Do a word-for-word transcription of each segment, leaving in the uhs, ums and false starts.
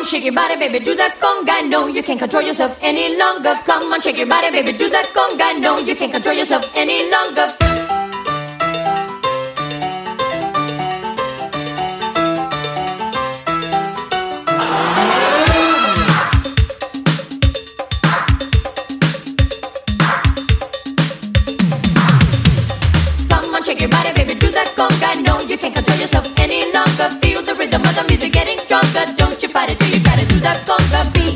shake your body, baby, do that conga. No, you can't control yourself any longer. Come on, shake your body, baby, do that conga. No, you can't control yourself any longer. Come on, shake your body, baby, do that conga. No, you can't control yourself any longer. Feel the rhythm of the music getting stronger. Don't you fight it till you try to do that conga beat.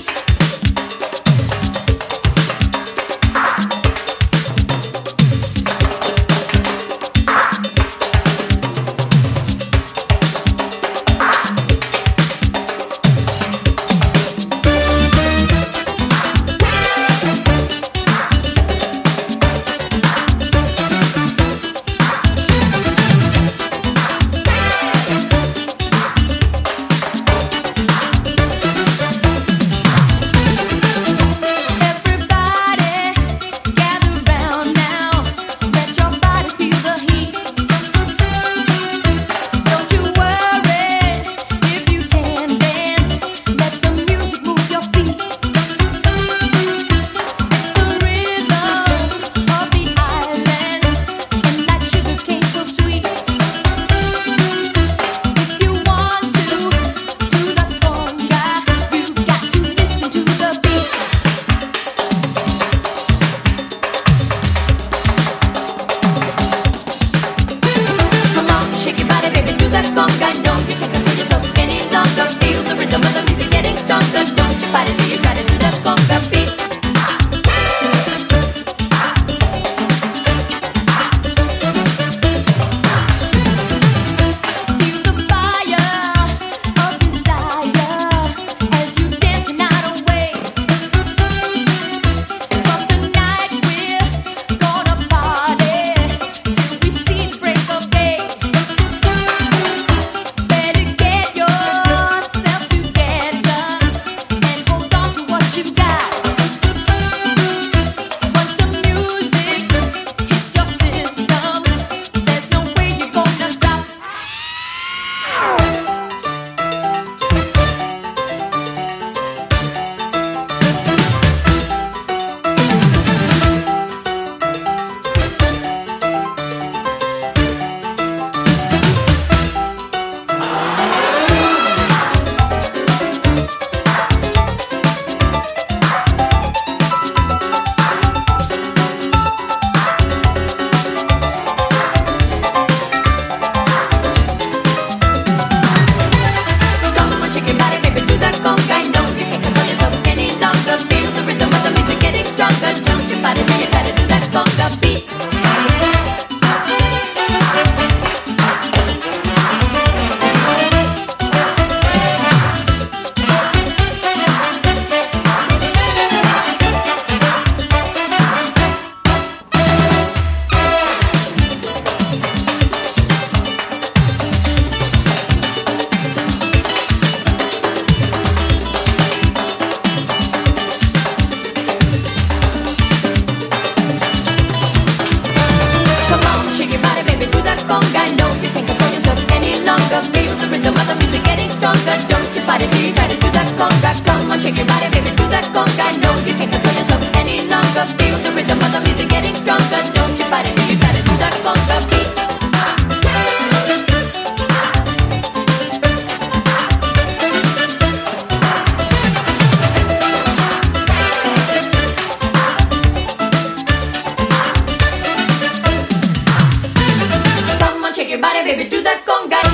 Shake your body, baby, do that conga.